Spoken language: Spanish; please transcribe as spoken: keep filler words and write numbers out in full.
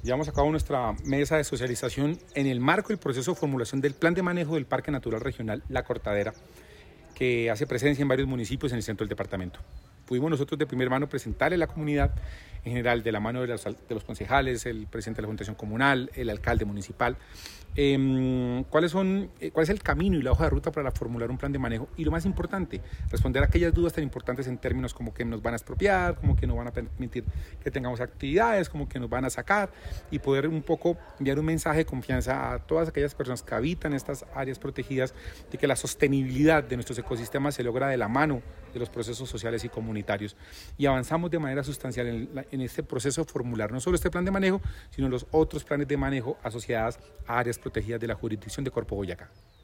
Llevamos a cabo nuestra mesa de socialización en el marco del proceso de formulación del Plan de Manejo del Parque Natural Regional La Cortadera, que hace presencia en varios municipios en el centro del departamento. Pudimos nosotros de primera mano presentarle a la comunidad, en general de la mano de los, de los concejales, el presidente de la Fundación Comunal, el alcalde municipal, eh, cuáles son, eh, cuál es el camino y la hoja de ruta para formular un plan de manejo y lo más importante, responder a aquellas dudas tan importantes en términos como que nos van a expropiar, como que no van a permitir que tengamos actividades, como que nos van a sacar y poder un poco enviar un mensaje de confianza a todas aquellas personas que habitan estas áreas protegidas de que la sostenibilidad de nuestros ecosistemas se logra de la mano de los procesos sociales y comunitarios. Y avanzamos de manera sustancial en, la, en este proceso de formular no solo este plan de manejo, sino los otros planes de manejo asociados a áreas protegidas de la jurisdicción de Corpo Boyacá.